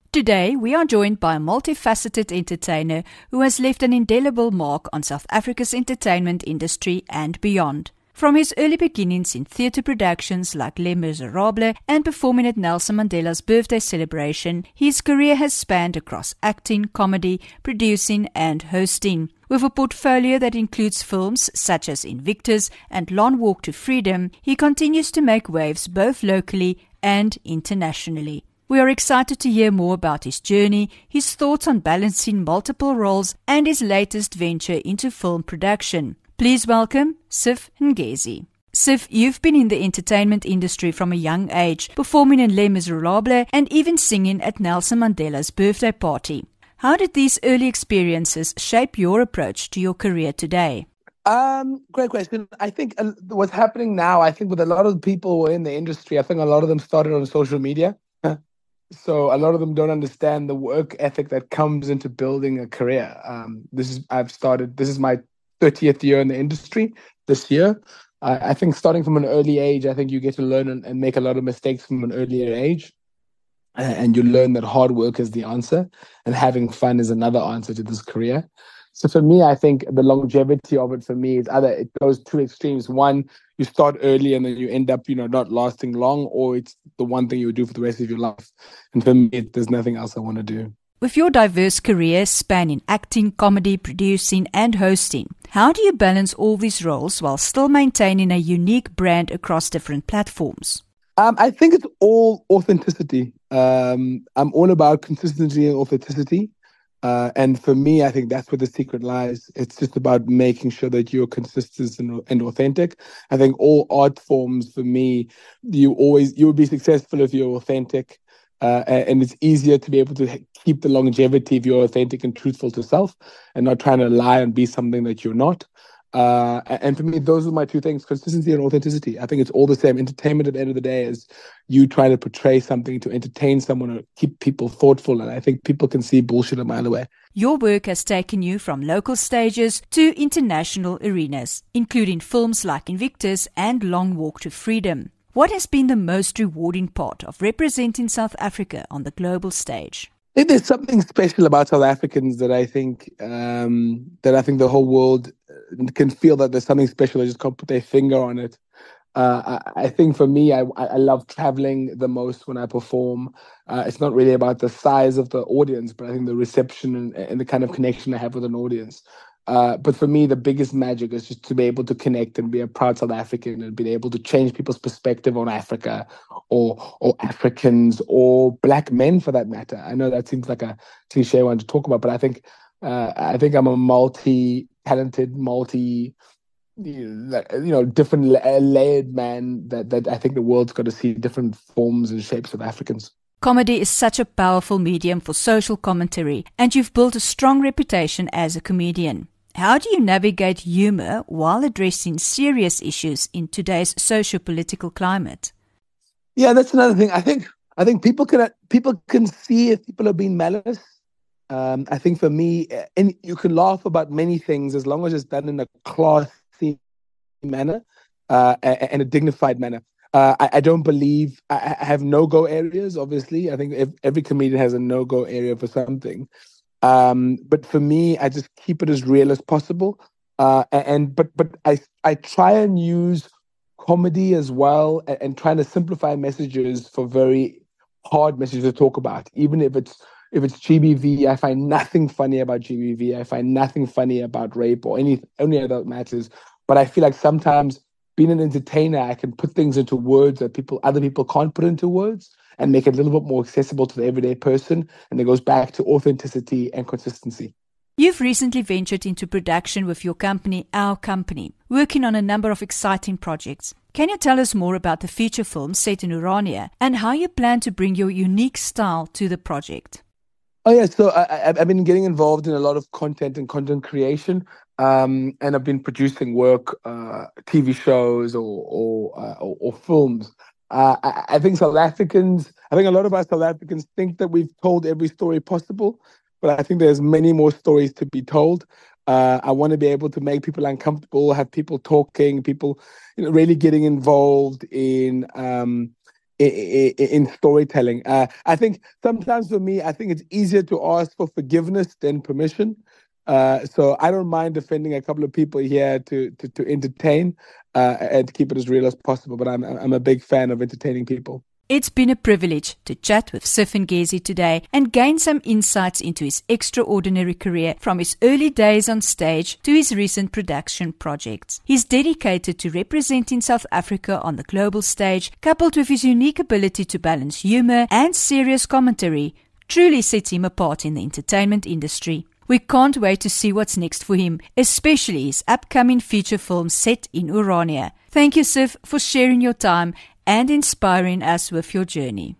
Today, we are joined by a multifaceted entertainer who has left an indelible mark on South Africa's entertainment industry and beyond. From his early beginnings in theatre productions like Les Miserables and performing at Nelson Mandela's birthday celebration, his career has spanned across acting, comedy, producing and hosting. With a portfolio that includes films such as Invictus and Long Walk to Freedom, he continues to make waves both locally and internationally. We are excited to hear more about his journey, his thoughts on balancing multiple roles, and his latest venture into film production. Please welcome Siph Ngesi. Siph, you've been in the entertainment industry from a young age, performing in Les Miserables and even singing at Nelson Mandela's birthday party. How did these early experiences shape your approach to your career today? Great question. I think what's happening now, I think with a lot of people who are in the industry, I think a lot of them started on social media. So a lot of them don't understand the work ethic that comes into building a career. This is my 30th year in the industry this year. I think starting from an early age, I think you get to learn and make a lot of mistakes from an earlier age. And you learn that hard work is the answer and having fun is another answer to this career. So for me, I think the longevity of it for me is either it goes two extremes. One, you start early and then you end up, not lasting long, or it's the one thing you would do for the rest of your life. And for me, there's nothing else I want to do. With your diverse career spanning acting, comedy, producing and hosting, how do you balance all these roles while still maintaining a unique brand across different platforms? I think it's all authenticity. I'm all about consistency and authenticity. And for me, I think that's where the secret lies. It's just about making sure that you're consistent and authentic. I think all art forms, for me, you would be successful if you're authentic. And it's easier to be able to keep the longevity if you're authentic and truthful to self and not trying to lie and be something that you're not. And for me, those are my two things, consistency and authenticity. I think it's all the same. Entertainment at the end of the day is you trying to portray something to entertain someone or keep people thoughtful. And I think people can see bullshit a mile away. Your work has taken you from local stages to international arenas, including films like Invictus and Long Walk to Freedom. What has been the most rewarding part of representing South Africa on the global stage? There's something special about South Africans that I think the whole world can feel that there's something special. They just can't put their finger on it. I think for me, I love traveling the most when I perform. It's not really about the size of the audience, but I think the reception and the kind of connection I have with an audience. But for me, the biggest magic is just to be able to connect and be a proud South African and be able to change people's perspective on Africa or Africans or black men for that matter. I know that seems like a cliche one to talk about, but I think I'm a multi-talented, different layered man that I think the world's got to see different forms and shapes of Africans. Comedy is such a powerful medium for social commentary, and you've built a strong reputation as a comedian. How do you navigate humor while addressing serious issues in today's socio-political climate? Yeah, that's another thing. I think people can see if people are being malice. I think for me, and you can laugh about many things as long as it's done in a classy manner and a dignified manner. I don't believe I have no-go areas. Obviously, I think every comedian has a no-go area for something. But for me, I just keep it as real as possible. But I try and use comedy as well and trying to simplify messages for very hard messages to talk about. Even if it's GBV, I find nothing funny about GBV. I find nothing funny about rape or any other matters. But I feel like sometimes being an entertainer, I can put things into words that other people can't put into words and make it a little bit more accessible to the everyday person. And it goes back to authenticity and consistency. You've recently ventured into production with your company, Our Company, working on a number of exciting projects. Can you tell us more about the feature film set in Urania and how you plan to bring your unique style to the project? Oh, yeah. So I've been getting involved in a lot of content and content creation. And I've been producing work, TV shows or films. I think a lot of us South Africans think that we've told every story possible, but I think there's many more stories to be told. I want to be able to make people uncomfortable, have people talking, people really getting involved in in storytelling. I think sometimes for me, I think it's easier to ask for forgiveness than permission. So I don't mind offending a couple of people here to entertain and to keep it as real as possible. But I'm a big fan of entertaining people. It's been a privilege to chat with Sif Ngesi today and gain some insights into his extraordinary career from his early days on stage to his recent production projects. He's dedicated to representing South Africa on the global stage, coupled with his unique ability to balance humor and serious commentary, truly sets him apart in the entertainment industry. We can't wait to see what's next for him, especially his upcoming feature film set in Urania. Thank you, Sif, for sharing your time and inspiring us with your journey.